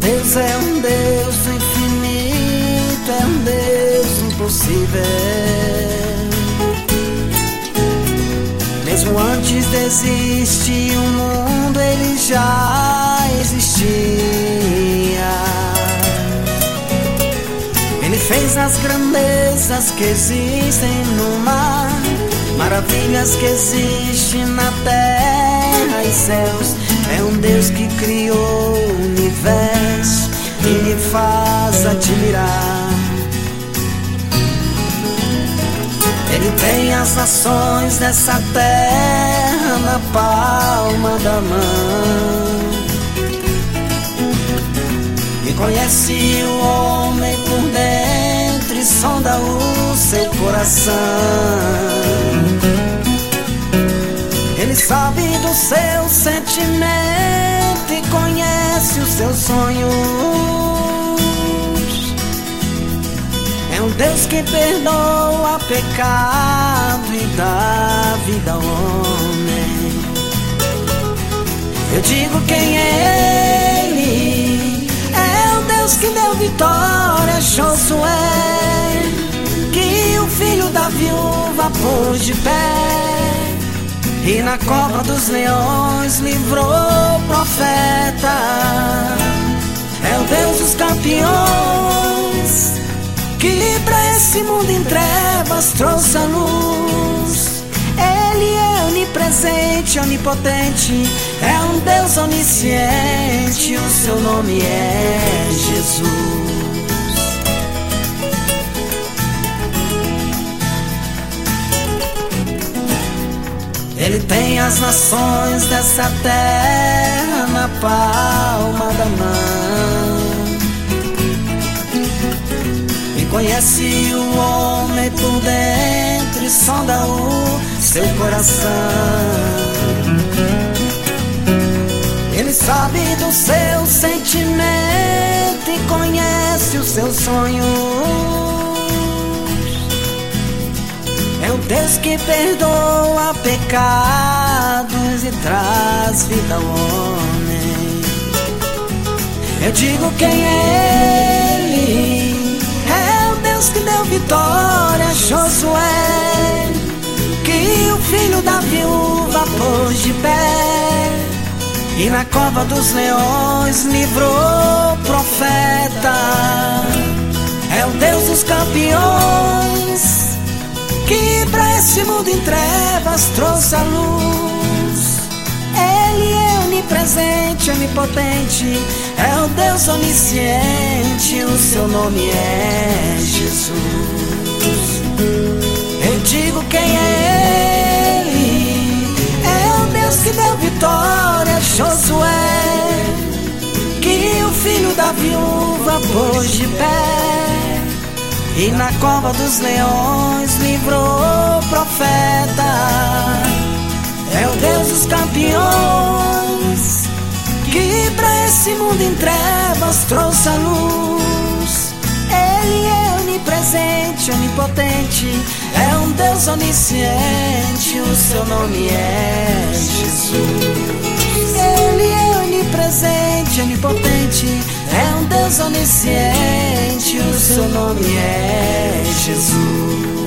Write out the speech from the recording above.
Deus é um Deus do infinito, é um Deus impossível. Mesmo antes de existir o mundo, Ele já existia. Ele fez as grandezas que existem no mar, maravilhas que existem na terra e céus. É um Deus que criou o universo e me faz admirar. Ele tem as nações dessa terra na palma da mão, e conhece o homem por dentro e sonda o seu coração. Ele sabe do seu sentimento e conhece os seus sonhos. É um Deus que perdoa pecado e dá vida ao homem. Eu digo quem é Ele. É o Deus que deu vitória a Josué, que o filho da viúva pôs de pé, e na cova dos leões livrou o profeta. É o Deus dos campeões, que pra esse mundo em trevas trouxe a luz. Ele é onipresente, onipotente, é um Deus onisciente, o seu nome é Jesus. Ele tem as nações dessa terra na palma da mão, e conhece o homem por dentro e sonda o seu coração. Ele sabe do seu sentimento e conhece os seus sonhos. É um Deus que perdoa pecados e traz vida ao homem. Eu digo quem é Ele. É o Deus que deu vitória a Josué, que o filho da viúva pôs de pé, e na cova dos leões livrou o profeta. É o Deus dos campeões, que pra esse mundo em trevas trouxe a luz. Ele é onipresente, onipotente, é o Deus onisciente, o seu nome é Jesus. Eu digo quem é Ele. É o Deus que deu vitória a Josué, que o filho da viúva pôs de pé, e na cova dos leões livrou o profeta. É o Deus dos campeões, que pra esse mundo em trevas trouxe a luz. Ele é onipresente, onipotente, é um Deus onisciente, o seu nome é Jesus. Ele é onipresente, onipotente, é um Deus onisciente, o seu nome é Jesus.